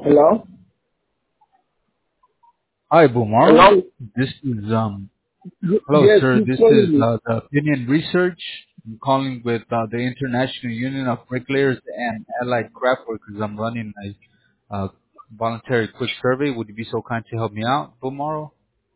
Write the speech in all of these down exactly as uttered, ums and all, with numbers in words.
Hello? Hi, Bumaro. Hello? This is um. Y- Hello, Yes, sir. he's This is calling me. uh, the Opinion Research. I'm calling with uh, the International Union of Bricklayers and Allied Craft Workers. I'm running a uh, voluntary quick survey. Would you be so kind to help me out, Bumaro?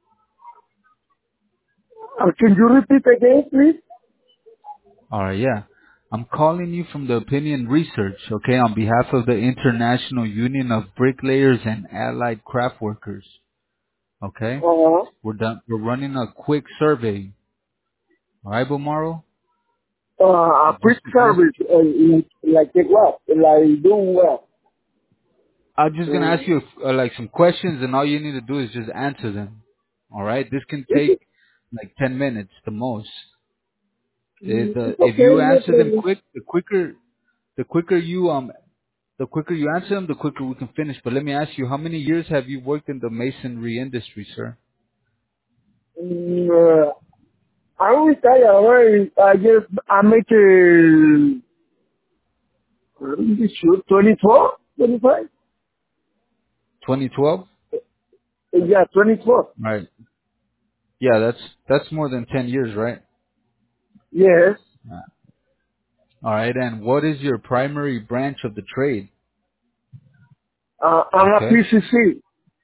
Uh, can you repeat again, please? All right, yeah. I'm calling you from the Opinion Research, okay, on behalf of the International Union of Bricklayers and Allied Craft Workers. Okay, Uh-huh. we're done. We're running a quick survey. All right, Bumaro. Uh, a quick Just to ask. service, uh, like like a what? Like do what? I'm just gonna ask Uh, you uh, like some questions, and all you need to do is just answer them. All right? This can it's, take like ten minutes, the most. If, uh, it's if okay, you no answer them problem. quick, the quicker the quicker you um the quicker you answer them, the quicker we can finish. But let me ask you, how many years have you worked in the masonry industry, sir? Mm, uh, I'm retired already. I just, I make a, let me be sure, twenty-four? twenty-five? twenty twelve. Uh, Yeah, twenty-four. Right. Yeah, that's that's more than ten years, right? Yes. Yeah. All right. And what is your primary branch of the trade? Uh, I'm a Okay. P C C.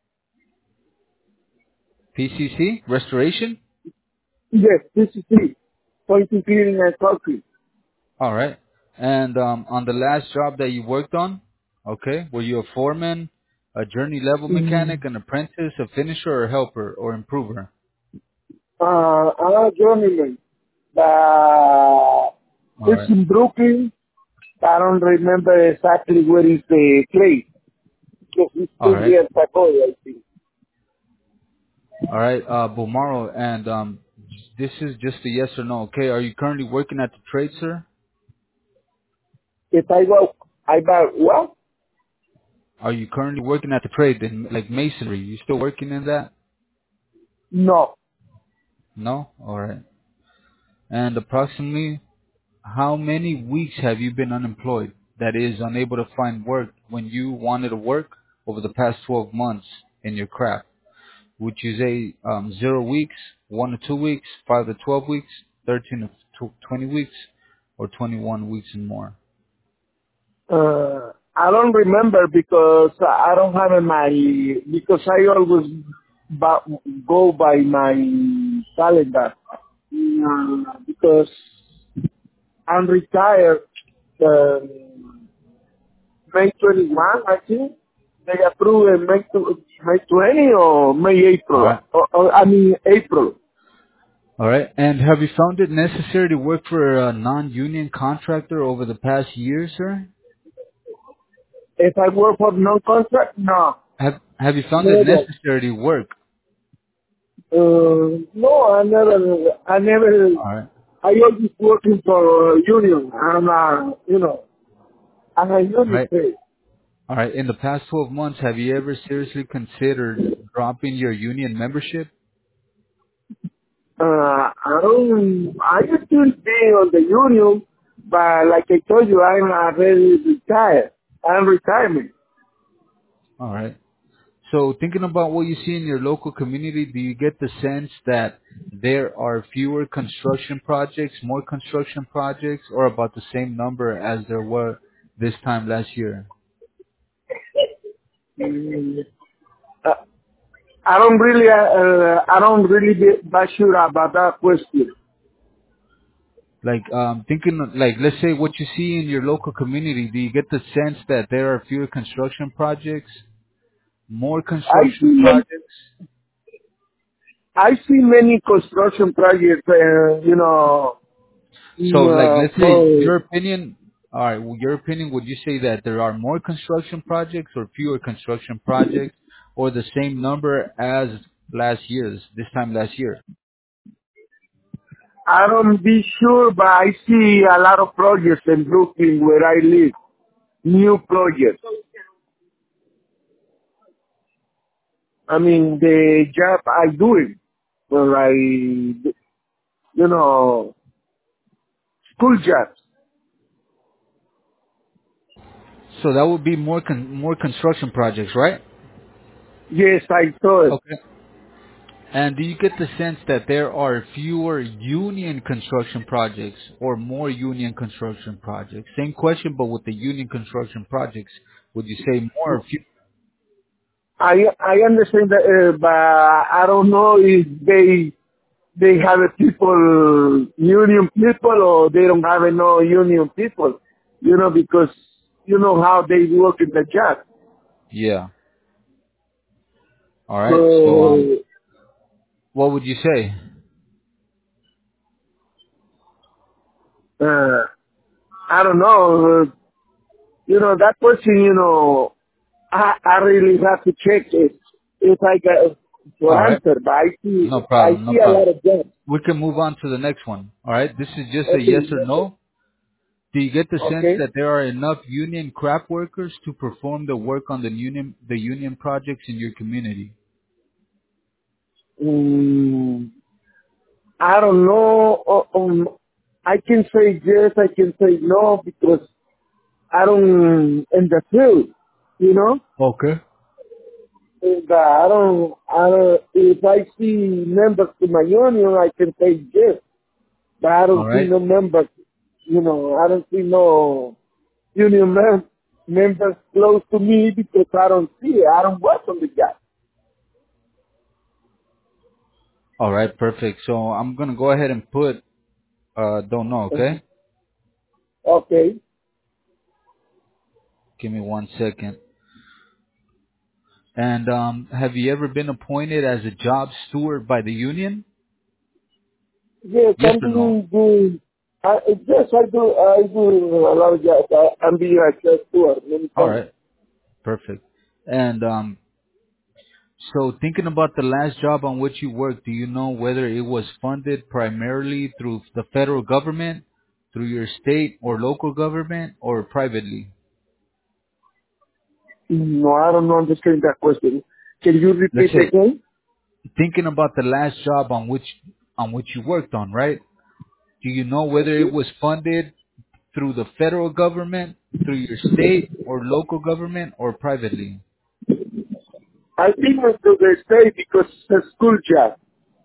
P C C restoration. Yes, P C C. Pointing, cleaning, and concrete. All right. And um, on the last job that you worked on, okay, were you a foreman, a journey level Mm. mechanic, an apprentice, a finisher, or helper, or improver? Uh, I'm a journeyman. Uh, All it's right. in Brooklyn. I don't remember exactly where is the place. Because it's All two right. years ago, I think. All right. Uh, Bomaro, and um, this is just a yes or no. Okay. Are you currently working at the trade, sir? If I go, I buy what? Are you currently working at the trade in like masonry? You still working in that? No. No. All right. And approximately how many weeks have you been unemployed? That is, unable to find work when you wanted to work over the past twelve months in your craft? Would you say um, zero weeks, one to two weeks, five to twelve weeks, thirteen to twenty weeks, or twenty-one weeks and more? Uh, I don't remember because I don't have a my, because I always ba- go by my calendar. Uh, because I'm retired. Um, May twenty-first, I think. They approve in May, tw- May twentieth or May All April. right. Or, or, I mean April. All right. And have you found it necessary to work for a non-union contractor over the past year, sir? If I work for non-contract, no. Have Have you found it Never. necessary to work? Uh, no, I never, I never, All right. I always working for union. I'm a, you know, I'm a All union right. pay. All right. In the past twelve months, have you ever seriously considered dropping your union membership? Uh, I don't, I used to be on the union, but like I told you, I'm already retired. I'm retirement. All right. So thinking about what you see in your local community, do you get the sense that there are fewer construction projects, more construction projects, or about the same number as there were this time last year? Mm, uh, I don't really, uh, uh, I don't really get that sure about that question. Like, um, thinking, like, let's say what you see in your local community, do you get the sense that there are fewer construction projects, more I construction see many, projects? I see many construction projects, uh, you know, So, in, like, uh, let's say for, your opinion. All right, well, your opinion. Would you say that there are more construction projects or fewer construction projects, or the same number as last year's this time last year? I don't be sure, but I see a lot of projects in Brooklyn where I live. New projects. I mean, the job I do it, well, I, you know, school jobs. So that would be more con- more construction projects, right? Yes, I saw it. Okay. And do you get the sense that there are fewer union construction projects or more union construction projects? Same question, but with the union construction projects, would you say more or fewer? I I understand that, uh, but I don't know if they they have a people union people or they don't have no union people. You know, because you know how they work in the job. Yeah. All right. So, um, So what would you say? uh, I don't know. Uh, you know that question. You know, I I really have to check it if I get for All right. answer. But I see No I problem. No see a problem. lot of jobs. We can move on to the next one. All right. This is just a yes Okay. or no. Do you get the sense Okay. that there are enough union craft workers to perform the work on the union the union projects in your community? Mm, I don't know. uh, Um, I can say yes, I can say no because I don't in the field, you know. Okay. And, uh, I don't. I don't. If I see members to my union, I can say yes, but I All don't see right. no members. You know, I don't see no union mem- members close to me because I don't see it. I don't work on the job. All right. Perfect. So I'm gonna go ahead and put uh don't know. Mhm. Okay. Okay. Give me one second. And um, have you ever been appointed as a job steward by the union? Yes, Yes I'm or no? doing good. I, yes, I do. I do a lot of jobs. I, I'm being a chef too many All times. right. Perfect. And um, so thinking about the last job on which you worked, do you know whether it was funded primarily through the federal government, through your state or local government, or privately? No, I don't understand that question. Can you Let's repeat say again? thinking about the last job on which on which you worked on, right? Do you know whether it Okay. was funded through the federal government, through your state or local government, or privately? I think it's to the state because it's a school job.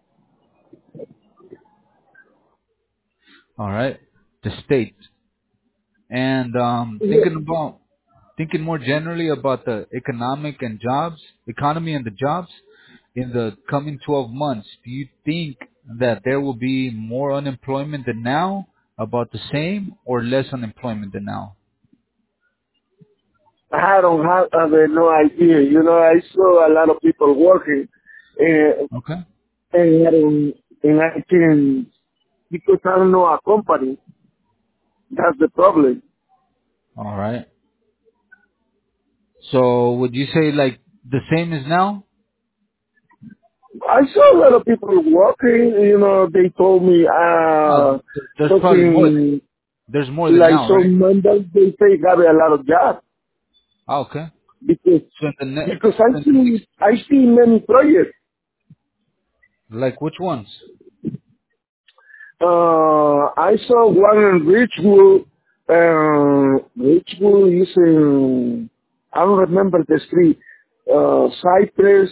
All right, the state. And um, Yes. thinking about thinking more generally about the economic and jobs, economy and the jobs in the coming twelve months, do you think that there will be more unemployment than now, about the same, or less unemployment than now? I don't have, I have no idea. You know, I saw a lot of people working, and, Okay. and, I don't- and I can, because I don't know a company, that's the problem. All right. So would you say like the same as now? I saw a lot of people working, you know, they told me, Uh, uh, there's probably more. something There's more than like now, right? some members, they say have a lot of jobs Ah, okay. because, So in the ne- because I in the next, see, I see many projects. like which ones? Uh, I saw one in Richwood, uh, Richwood is in, I don't remember the street, uh, Cypress,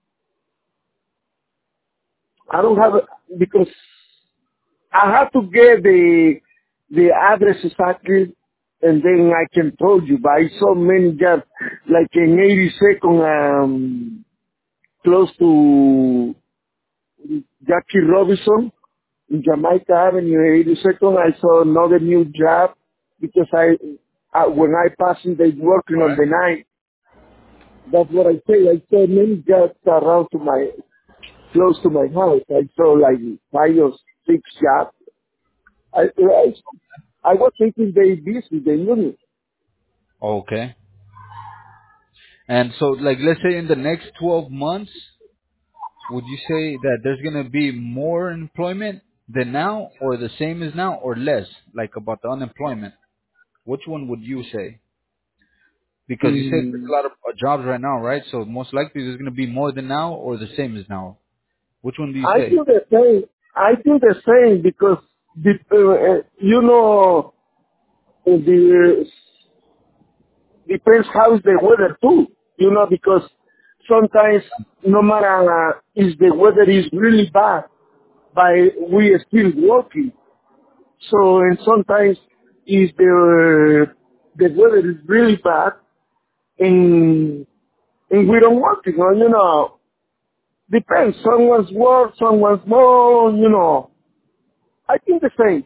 I don't have it because I have to get the the address exactly, and then I can tell you. But I saw many jobs, like in eighty-second, um, close to Jackie Robinson, in Jamaica Avenue, eighty-second. I saw another new job because I, I when I passed it, they working All on right. the night. That's what I say. I saw many jobs around to my close to my house. I saw like five or six jobs. I, I, I was thinking they busy, they knew. Okay. And so, like, let's say in the next twelve months, would you say that there's gonna be more employment than now, or the same as now, or less? Like about the unemployment, which one would you say? Because you said there's Mm, a lot of uh, jobs right now, right? So most likely there's gonna be more than now, or the same as now. Which one do you I say? do the same. I do the same because the, uh, uh, you know uh, the depends how is the weather too, you know, because sometimes no matter uh, if the weather is really bad, but we are still working. So, and sometimes if the, the weather is really bad and, and we don't work, you know, you know, depends. Someone's work, someone's more, you know. I think the same.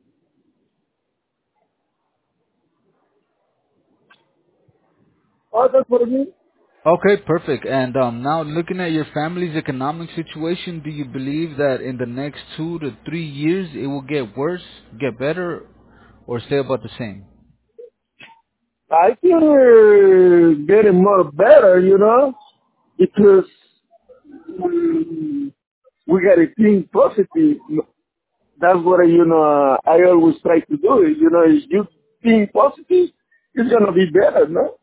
Oh, that's what I mean? Okay, perfect. And um, now looking at your family's economic situation, do you believe that in the next two to three years it will get worse, get better, or stay about the same? I think we're getting more better, you know, because mm, we got to think positive. That's what, I, you know, I always try to do. It. You know, if you think positive, it's going to be better, no?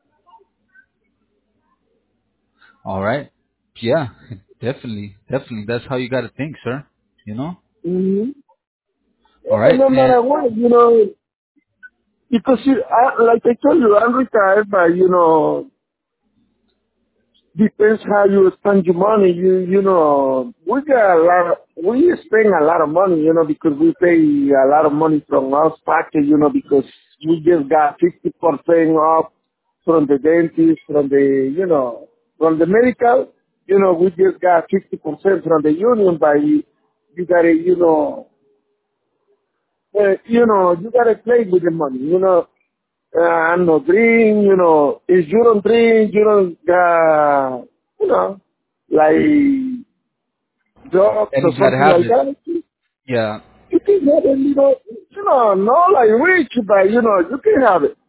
All right. Yeah, definitely, definitely. That's how you got to think, sir. You know. Mm-hmm. All And right. no And matter what, you know, because, you, I, like I told you, I'm retired, but, you know, depends how you spend your money. You you know, we got a lot of, we spend a lot of money, you know, because we pay a lot of money from our pocket, you know, because we just got fifty percent off from the dentist, from the, you know, from the medical, you know, we just got fifty percent from the union, but you, you gotta, you know, uh, you know, you gotta play with the money, you know. Uh, I'm not drink, you know, if you don't drink, you don't, uh, you know, like drugs or any bad something like habits? that. You Yeah. can have it, you know, you know, not like rich, but you know, you can have it.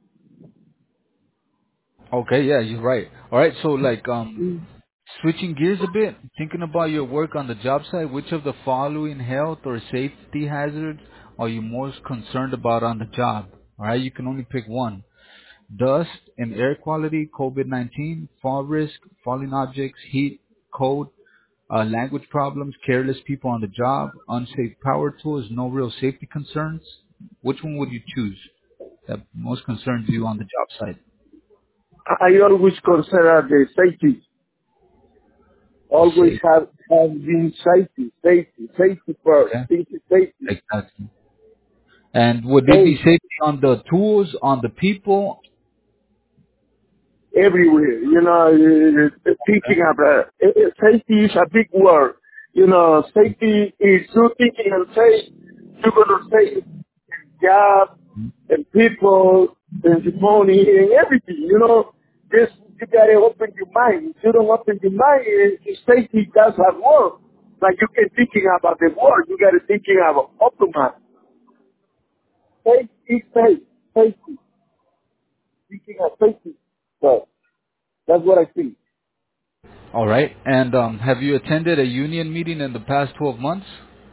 Okay. Yeah, you're right. All right. So like um, Mm. switching gears a bit, thinking about your work on the job site, which of the following health or safety hazards are you most concerned about on the job? All right, you can only pick one. Dust and air quality, COVID nineteen, fall risk, falling objects, heat, cold, uh, language problems, careless people on the job, unsafe power tools, no real safety concerns. Which one would you choose that most concerns you on the job site? I I always consider the safety, always Safe. have, have been safety, safety, safety first, Okay. safety, safety, Exactly. And would it be safety. safety on the tools, on the people? Everywhere. You know, uh, Okay. thinking about uh, uh, safety is a big word. You know, safety is you thinking and say you're gonna save job and people and the money and everything. You know, just you gotta open your mind. If you don't open your mind, uh, safety does not work. Like you can thinking about the word, you gotta thinking about open mind. Safety is safe. Safety. Thinking of safety. So that's what I think. All right. And um, have you attended a union meeting in the past twelve months?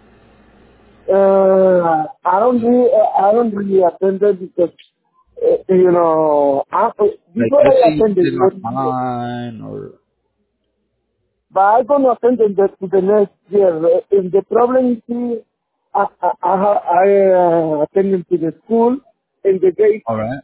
Uh, I don't really, I don't really attend it because, uh, you know, I, Like, before let's say I you attended did it one year, online or... but I'm gonna attend it the, to the next year. Uh, And the problem is, see, I, I, I, I uh, attended to the school, and the day, All right.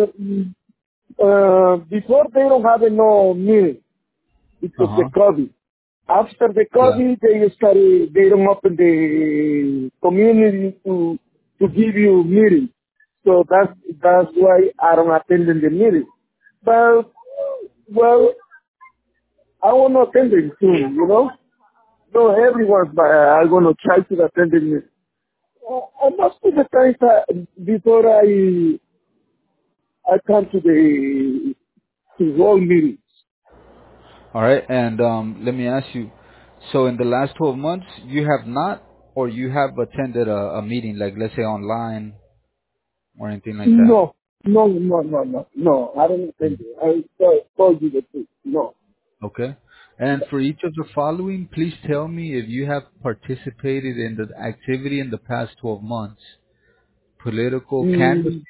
uh, before they don't have no meal. Because the Uh-huh. COVID. After the Yeah. COVID, they started, they don't open the community to, to give you meetings. So that's, that's why I don't attend in the meeting. But, well, I want to attend it soon, you know? No, everyone's, but I'm going to try to attend it. Uh, most of the times uh, before I, I come to the, to all meetings. All right. And um, let me ask you, so in the last twelve months, you have not, or you have attended a, a meeting, like let's say online or anything like that? No, no, no, no, no, no. I don't Mm. think it. I told told you the truth. No. Okay. And for each of the following, please tell me if you have participated in the activity in the past twelve months. Political canvas. Mm,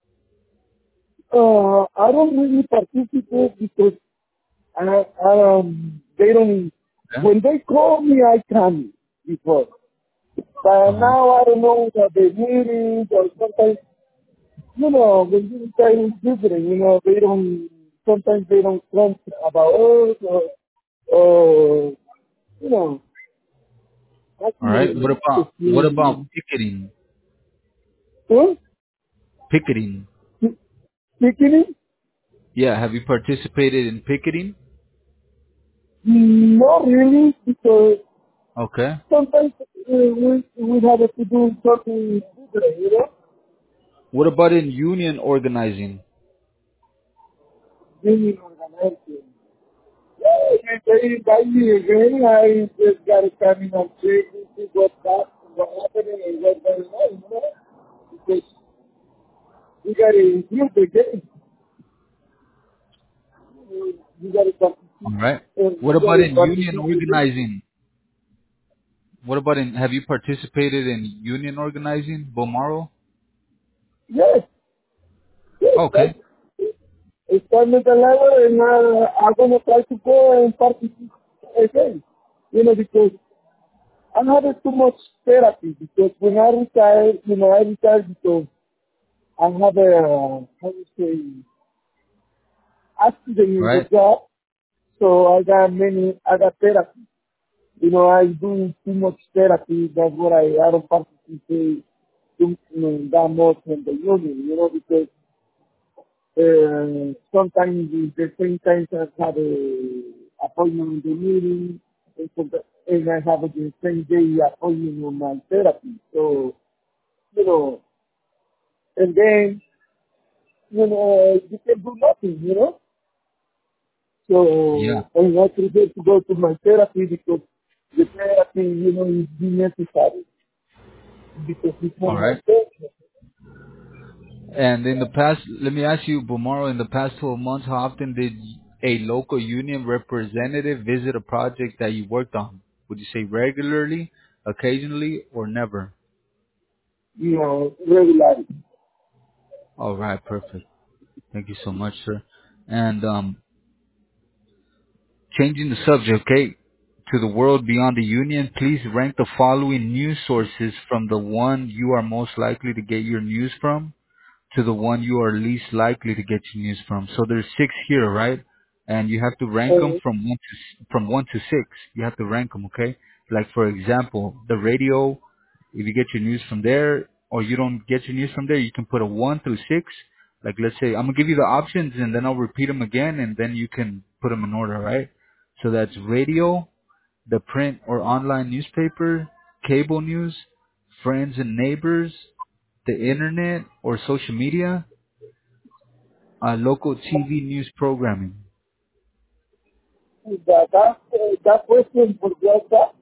uh, I don't really participate because I, um, they don't. Yeah. When they call me, I come before. But Uh-huh. now I don't know that the meetings or sometimes. you know, when you retire is different. You know, they don't, sometimes they don't think about us or, or you know, that's All right. me. What about what about picketing? Huh? Picketing. Speaking? Yeah. Have you participated in picketing? Not really, because Okay. sometimes uh, we we have to do something different, you know. What about in union organizing? Union organization. Yeah, if they invite me again, I just gotta come in and check and see what's that, what happening and what's going on, you know. Because we gotta improve the game. We gotta All participate, right. and What we about gotta in union participate in the organizing? What about in? Have you participated in union organizing, Bomaro? yes, yes, Okay. that's están at the level and uh, I'm gonna try to go and participate again. You know, because I'm having too much therapy because when I retired, you know, I retired because I have a, how do you say, accident All in the right. job. So I got many, I got therapy. You know, I do too much therapy. That's what I, I don't participate too, you know, that much in the union, you know, because uh, sometimes at the same time I have a appointment in the meeting, and, someti- and I have the same day appointment on my therapy. So, you know, and then, you know, you can do nothing, you know. Yeah. So, and I prefer to go to my therapy because the therapy, you know, is be necessary because it's All not my right. fault. And in the past, let me ask you, Bomaro, in the past twelve months, how often did a local union representative visit a project that you worked on? Would you say regularly, occasionally, or never? You know, regularly. All right. Perfect. Thank you so much, sir. And um, changing the subject, okay, to the world beyond the union, please rank the following news sources from the one you are most likely to get your news from to the one you are least likely to get your news from. So there's six here, right? And you have to rank them Uh, from one to from one to six. You have to rank them, okay? Like for example, the radio. If you get your news from there, or you don't get your news from there, you can put a one through six. Like let's say I'm gonna give you the options, and then I'll repeat them again, and then you can put them in order, right? So that's radio, the print or online newspaper, cable news, friends and neighbors, the internet or social media, uh, local T V news programming. that, that, uh, that question for just that.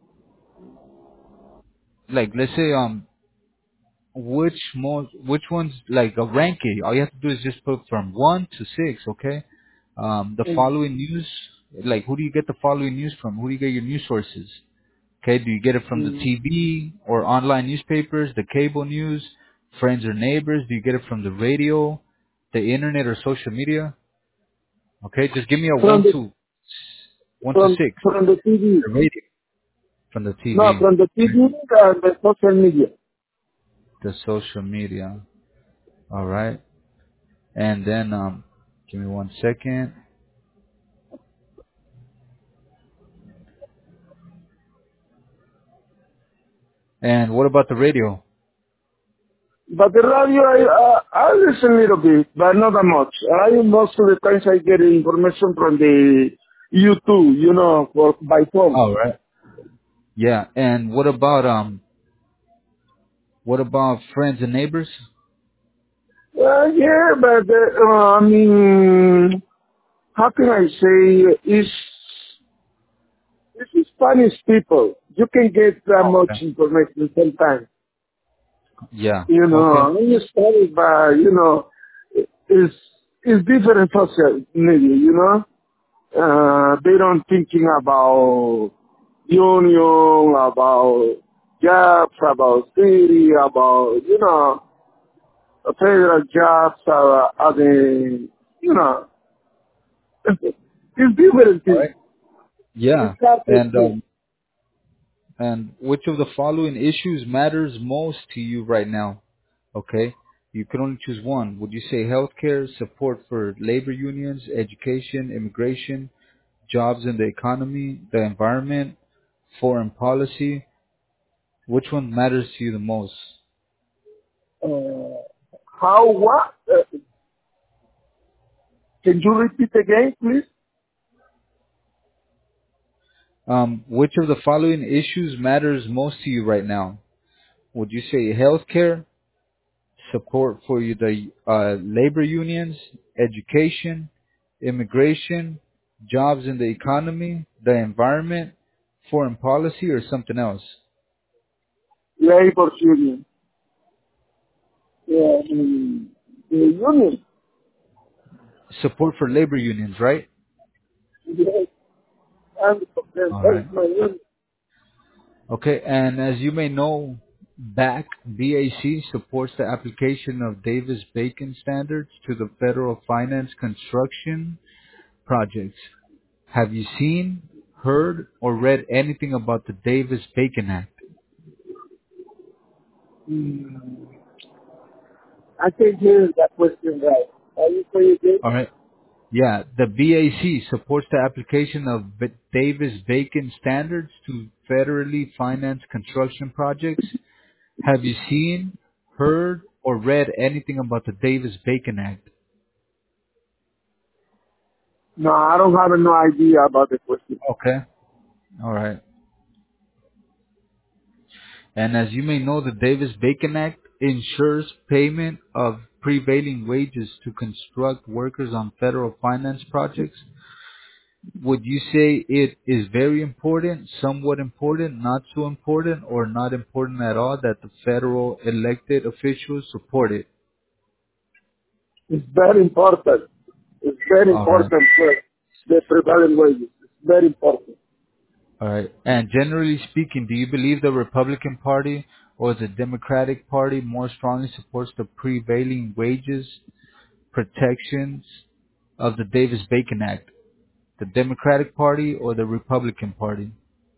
Like let's say um which most which ones like a ranking. All you have to do is just put from one to six, okay? Um, the Mm. following news, like who do you get the following news from? Who do you get your news sources? Okay, do you get it from the Mm. T V or online newspapers, the cable news, friends or neighbors? Do you get it from the radio, the internet or social media? Okay, just give me a From one the to one to from six. from the T V. The radio from the No, T V, from the T V and the social media. the social media. All right, and then um, give me one second. And what about the radio? But the radio, I, uh, I listen a little bit, but not that much. I most of the times I get information from the YouTube, you know, for by phone. All right. Yeah, and what about um, what about friends and neighbors? Well, yeah, but uh, uh, I mean, how can I say? It's it's Spanish people. You can get that Oh, much okay. information sometimes. Yeah. You Okay. know, you study, but you know, it's it's different social media. You know. Uh, they don't thinking about union, about jobs, about city, about, you know, federal jobs, uh, are the, you know, it's different All things. right. Yeah. It's hard to And explain. um, and which of the following issues matters most to you right now? Okay. You can only choose one. Would you say healthcare, support for labor unions, education, immigration, jobs in the economy, the environment, foreign policy? Which one matters to you the most? Uh, how what? Uh, can you repeat again, please? Um, which of the following issues matters most to you right now? Would you say healthcare, support for you, the uh, labor unions, education, immigration, jobs in the economy, the environment, foreign policy, or something else? Labor union. Yeah, the, the union. Support for labor unions, right? Yes, and All that's right. my union. Okay, and as you may know, B A C, B A C supports the application of Davis-Bacon standards to the federal finance construction projects. Have you seen, heard, or read anything about the Davis-Bacon Act? Hmm. I can hear that question right. Are you say again? All right. Yeah, the B A C supports the application of B- Davis-Bacon standards to federally financed construction projects. Have you seen, heard, or read anything about the Davis-Bacon Act? No, I don't have no idea about the question. Okay. All right. And as you may know, the Davis-Bacon Act ensures payment of prevailing wages to construct workers on federal finance projects. Would you say it is very important, somewhat important, not so important, or not important at all that the federal elected officials support it? It's very important. It's very All right. important for the prevailing wages. It's very important. All right. And generally speaking, do you believe the Republican Party or the Democratic Party more strongly supports the prevailing wages protections of the Davis-Bacon Act? The Democratic Party or the Republican Party?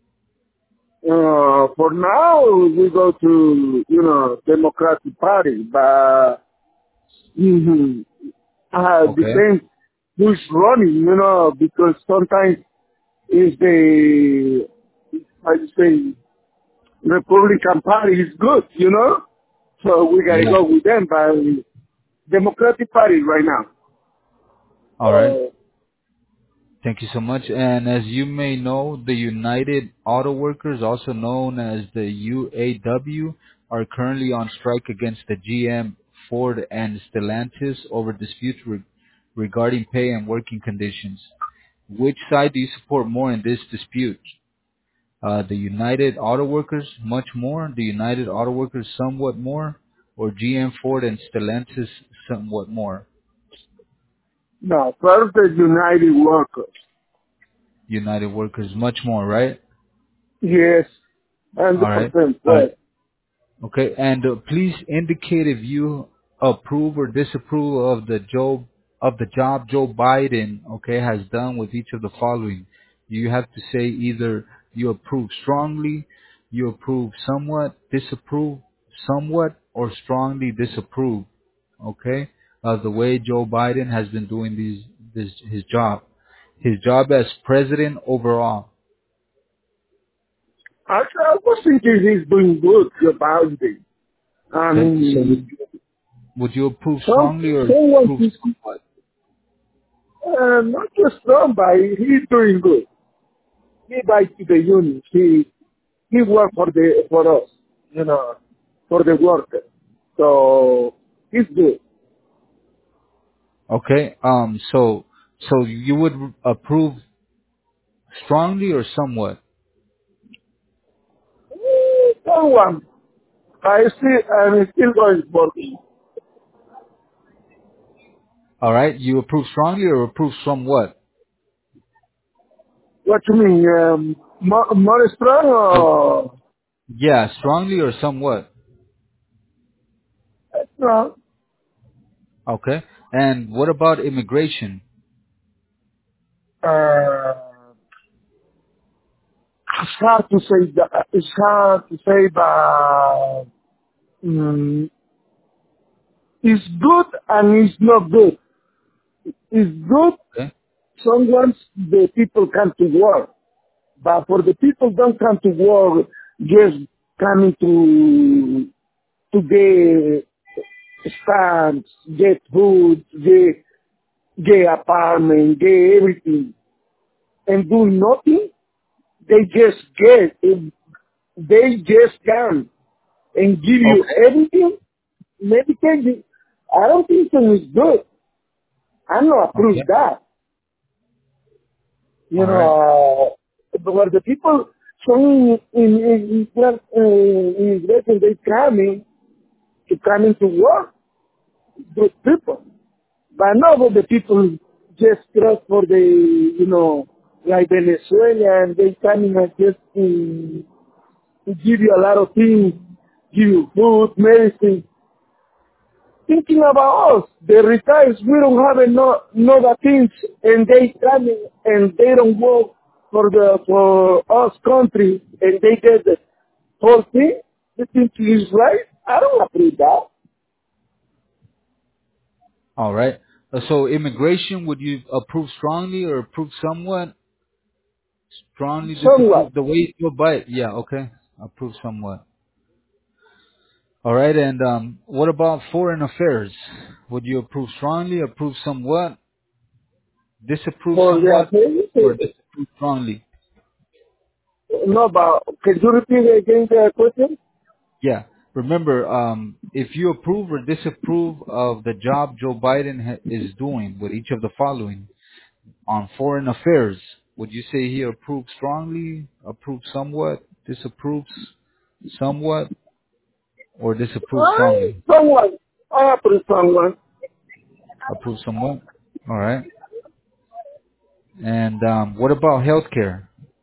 Uh, for now, we go to, you know, Democratic Party, but mm uh, Okay. depends who's running, you know, because sometimes is the, how you say, Republican Party is good, you know, so we gotta Yeah. go with them, but Democratic Party right now. All right. Uh, Thank you so much. And as you may know, the United Auto Workers, also known as the U A W, are currently on strike against the G M, Ford, and Stellantis over disputes re- regarding pay and working conditions. Which side do you support more in this dispute? Uh, the United Auto Workers much more, the United Auto Workers somewhat more, or G M, Ford, and Stellantis somewhat more? no, first the United Workers. United Workers much more, right? Yes, All right. one hundred percent. All right. Right. Okay, and uh, please indicate if you approve or disapprove of the Joe of the job Joe Biden, okay, has done with each of the following. You have to say either you approve strongly, you approve somewhat, disapprove somewhat, or strongly disapprove, okay, of the way Joe Biden has been doing these this his job, his job as president overall. I, I was thinking he's doing good about it. I Okay, so mean, would, would you approve some, strongly or someone approve is, somewhat? uh, not just somebody, he's doing good. He buys to the union. He, he works for the, for us, you know, for the workers. So, he's good. Okay. Um. So, so you would approve strongly or somewhat? Eh, Someone, I still, I'm still going for him. All right. You approve strongly or approve somewhat? What you mean, um, more, more strong So, or, yeah, strongly or somewhat. no? Okay. And what about immigration? Uh, it's hard to say that. It's hard to say, but mm, It's good and it's not good. It's good. Okay. Sometimes the people come to work, but for the people don't come to work, just coming to to get stamps, get food, get get apartment, get everything, and do nothing. They just get, they just come and give you Okay. everything. Medication, I don't think so is good. I don't approve Okay. that. You All right. know, uh, but the people, some in, in, in, in, uh, in Britain, they coming to coming to work, good people. But not all the people just cross for the, you know, like Venezuela, and they coming and just to, to give you a lot of things, give you food, medicine. Thinking about us, the retired, we don't have no, no the things, and they coming and they don't work for the, for us country, and they get the whole thing. You think is right? I don't approve that. All right. Uh, so immigration, would you approve strongly or approve somewhat? Strongly Somewhat. disapprove the way you buy it. Yeah. Okay. Approve somewhat. All right. And um, what about foreign affairs? Would you approve strongly, approve somewhat, disapprove For the somewhat, or affairs, disapprove strongly? no, but can you repeat again the question? Yeah. Remember, um, if you approve or disapprove of the job Joe Biden ha- is doing with each of the following on foreign affairs, would you say he approves strongly, approves somewhat, disapproves somewhat, or disapproves I, strongly? someone. I approve someone. Approves somewhat. All right. And um, what about healthcare?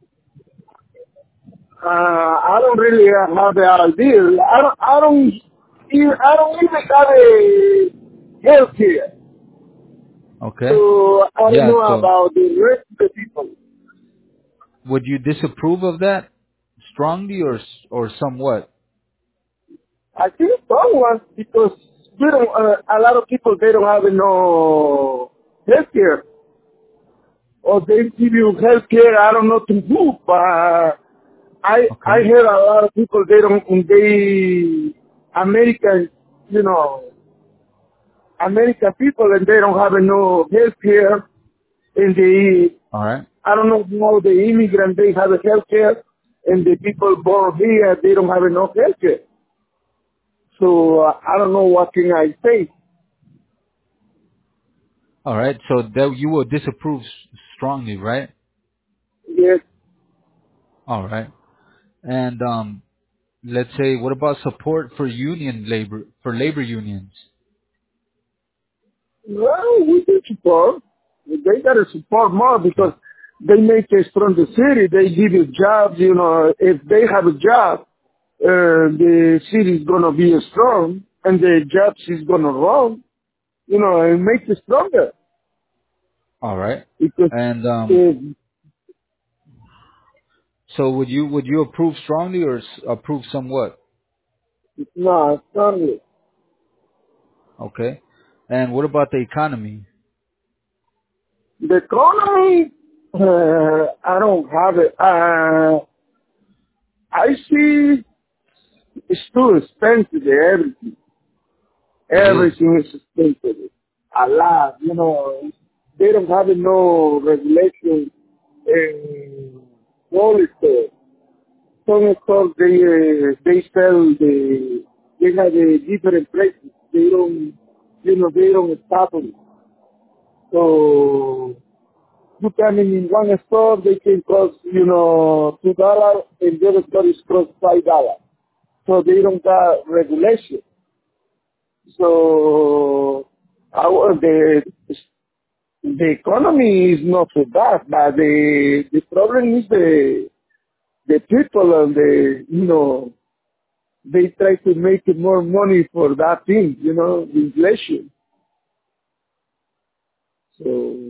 Uh, I don't really have the idea. I don't, I don't, even- I don't even have a health care. Okay. So I don't Yeah. know So about the rest of the people. would you disapprove of that strongly or s- or somewhat? I think someone, because we don't, uh, a lot of people, they don't have no health care. Or they give you health care, I don't know to who, but I I Okay. hear a lot of people they don't they American you know American people and they don't have no health care and they All right. I don't know how the immigrant they have a health care and the people born here they don't have enough health care. So uh, I don't know what can I say. All right. So that you will disapprove s- strongly, right? Yes. All right. And um, let's say, what about support for union labor for labor unions? Well, we do support. They got to support more Okay. because they make us from the city. They give you jobs. You know, if they have a job, uh, the city is gonna be strong, and the jobs is gonna run. You know, and make it stronger All right. because And um, if so would you would you approve strongly or s- approve somewhat? no, strongly. Okay. And what about the economy? The economy, uh, I don't have it. Uh, I see it's too expensive. Everything. It is. Everything is expensive. A lot, you know. They don't have no regulation in policy. Some stores they uh, they sell the they have a different prices. They don't you know they don't stop them. So you come in in one store they can cost you know two dollars and the other store is cost five dollars. So they don't got regulation. So our the the economy is not so bad, but the the problem is the the people and the you know they try to make more money for that thing, you know, the inflation. So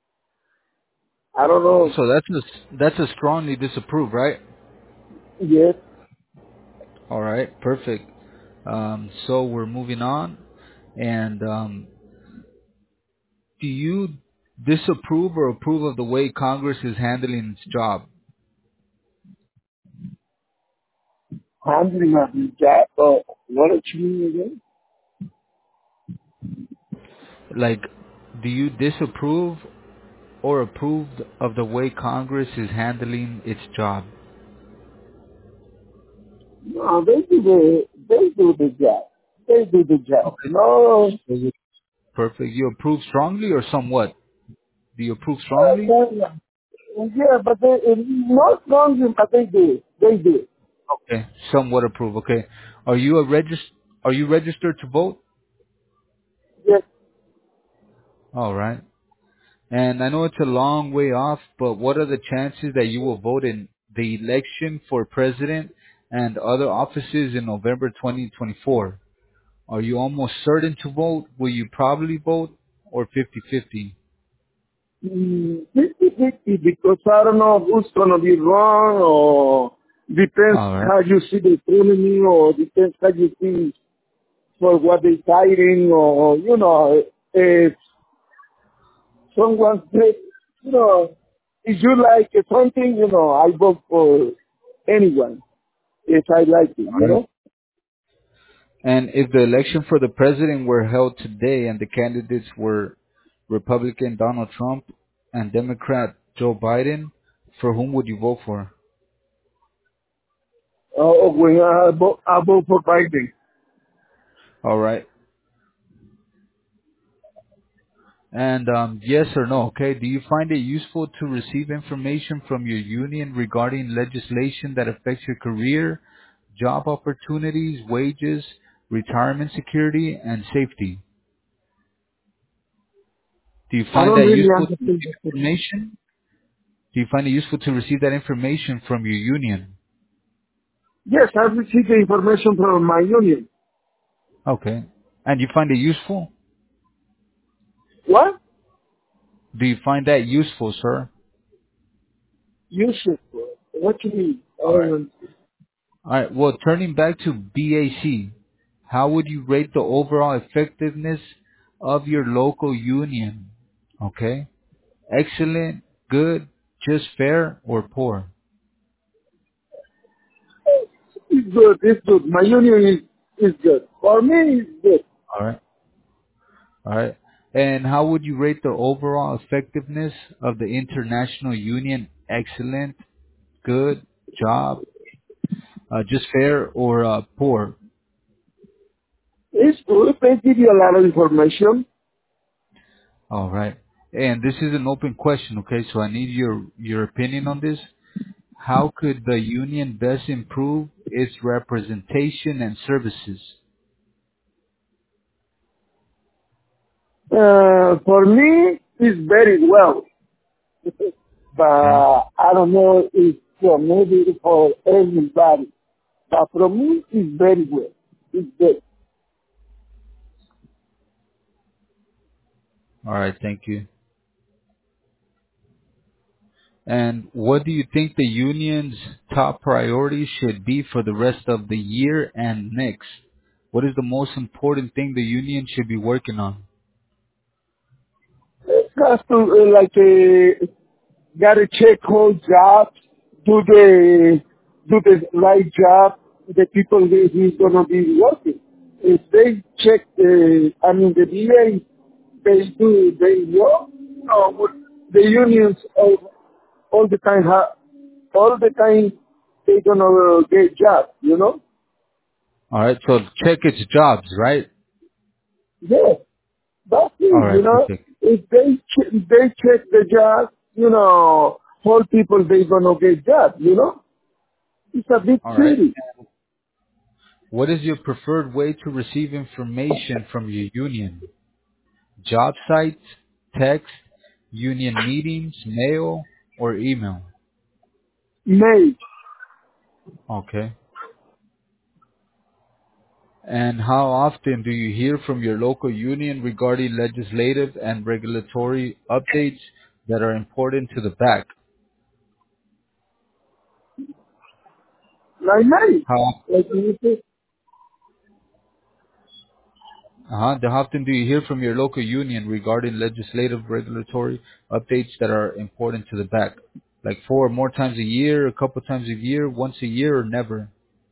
I don't know. So that's a that's a strongly disapprove, right? Yes, All right. Perfect. Um, so we're moving on. And um, do you disapprove or approve of the way Congress is handling its job? Handling of the job, or what did you mean again? Like, do you disapprove or approve of the way Congress is handling its job? No, they do the, they do the job. They do the job. Okay. No, So you- Perfect. You approve strongly or somewhat? Do you approve uh, strongly? yeah, yeah, but they, uh, not wrong, but they do. They do. Okay. Somewhat approve. Okay. Are you a regis- Are you registered to vote? Yes. All right. And I know it's a long way off, but what are the chances that you will vote in the election for president and other offices in November twenty twenty-four? Are you almost certain to vote? Will you probably vote? Or fifty-fifty? Mm, fifty fifty, because I don't know who's going to be wrong, or depends All right. how you see the economy, or depends how you see for what they're fighting, or, you know, if someone says, you know, if you like something, you know, I vote for anyone if I like it, you All right. know? And if the election for the president were held today and the candidates were Republican Donald Trump and Democrat Joe Biden, for whom would you vote for? Uh, when I vote, I vote for Biden. All right. And um, yes or no, okay? Do you find it useful to receive information from your union regarding legislation that affects your career, job opportunities, wages, retirement security, and safety? Do you I find don't that really useful to understand receive the question. information? Do you find it useful to receive that information from your union? Yes, I received the information from my union. Okay. And you find it useful? What? Do you find that useful, sir? You should. What you mean? I All don't right. understand. All right. Well, turning back to B A C, how would you rate the overall effectiveness of your local union? Okay. Excellent, good, just fair, or poor? It's good. It's good. My union is, is good. For me, it's good. All right. All right. And how would you rate the overall effectiveness of the international union? Excellent, good, job, uh, just fair, or uh, poor? It's good. They give you a lot of information. All right. And this is an open question, okay? So I need your your opinion on this. How could the union best improve its representation and services? Uh, for me, it's very well. But Okay. I don't know if uh, maybe for everybody. But for me, it's very well. It's good. All right. Thank you. And what do you think the union's top priority should be for the rest of the year and next? What is the most important thing the union should be working on? It has to, uh, like, uh, gotta check all jobs, do the, do the right job, the people that he's gonna be working. If they check the, I mean, the D A, they do, they work, no, but the unions all, all the time have, all the time they gonna get jobs, you know? All right. So check its jobs, right? Yes, that's All it, you right. know? Perfect. If they, ch- they check the jobs, you know, all people they gonna get jobs, you know? It's a big All right. city. What is your preferred way to receive information from your union? Job sites, text, union meetings, mail, or email? May. Okay. And how often do you hear from your local union regarding legislative and regulatory updates that are important to the back? Like May. How Like you say, Uh-huh. How often do you hear from your local union regarding legislative regulatory updates that are important to the back? Like four or more times a year, a couple times a year, once a year, or never?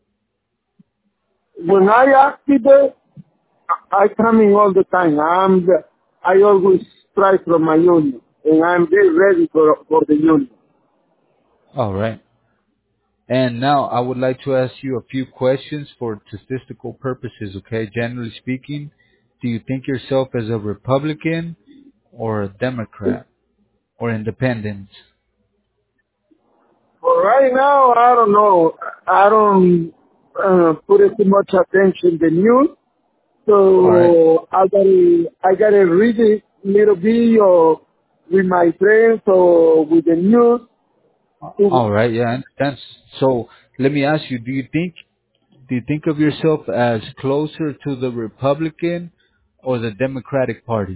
When I activate, I come in all the time. I'm the, I always try from my union, and I'm very ready for for the union. All right. And now I would like to ask you a few questions for statistical purposes, okay? Generally speaking, do you think yourself as a Republican or a Democrat or independent? For right now, I don't know. I don't uh, put it too much attention the news, All right. so I gotta I gotta read it little bit or with my friends or with the news. All right. Yeah, I understand. So let me ask you, do you think do you think of yourself as closer to the Republican or the Democratic Party?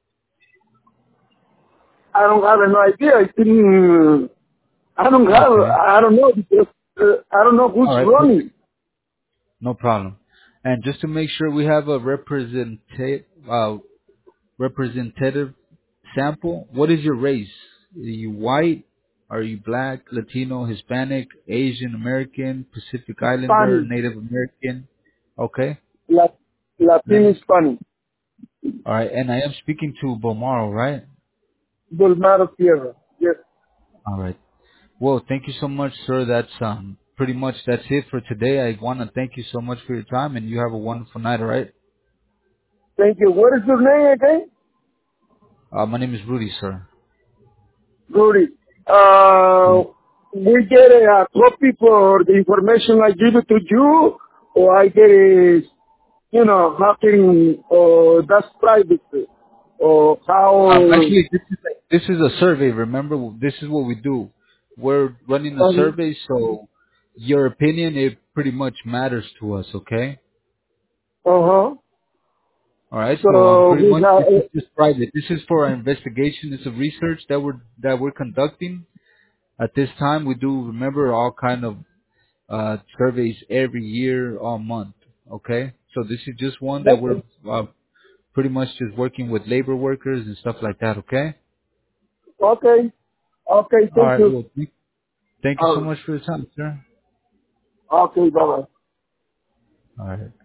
I don't have no idea. I think I don't have. Okay. I don't know because uh, I don't know who's All right. running. Perfect. No problem. And just to make sure we have a representative, uh, representative sample, what is your race? Are you white? Are you black, Latino, Hispanic, Asian American, Pacific Islander, Spanish, Native American? Okay. La- Latin Hispanic. Spanish, All right. And I am speaking to Bomaro, right? Bolmaro Sierra. Yes. All right. Well, thank you so much, sir. That's um pretty much that's it for today. I want to thank you so much for your time, and you have a wonderful night. All right. Thank you. What is your name again? Uh, my name is Rudy, sir. Rudy. Uh, we get a, copy for the information I give it to you, or I get a, you know, nothing, or that's private, or Um, how, actually, this is this is a survey. Remember, this is what we do. We're running a um, survey, so your opinion it pretty much matters to us. Okay. uh-huh. All right. So um, So pretty we much have, this is just private. This is for our investigation. It's a research that we're that we're conducting at this time. We do remember all kind of uh surveys every year, all month. Okay. So this is just one that we're okay, uh, pretty much just working with labor workers and stuff like that. Okay. okay, okay, All thank right. you. Well, thank Thank you so Um, much for your time, sir. okay, bye-bye. All right.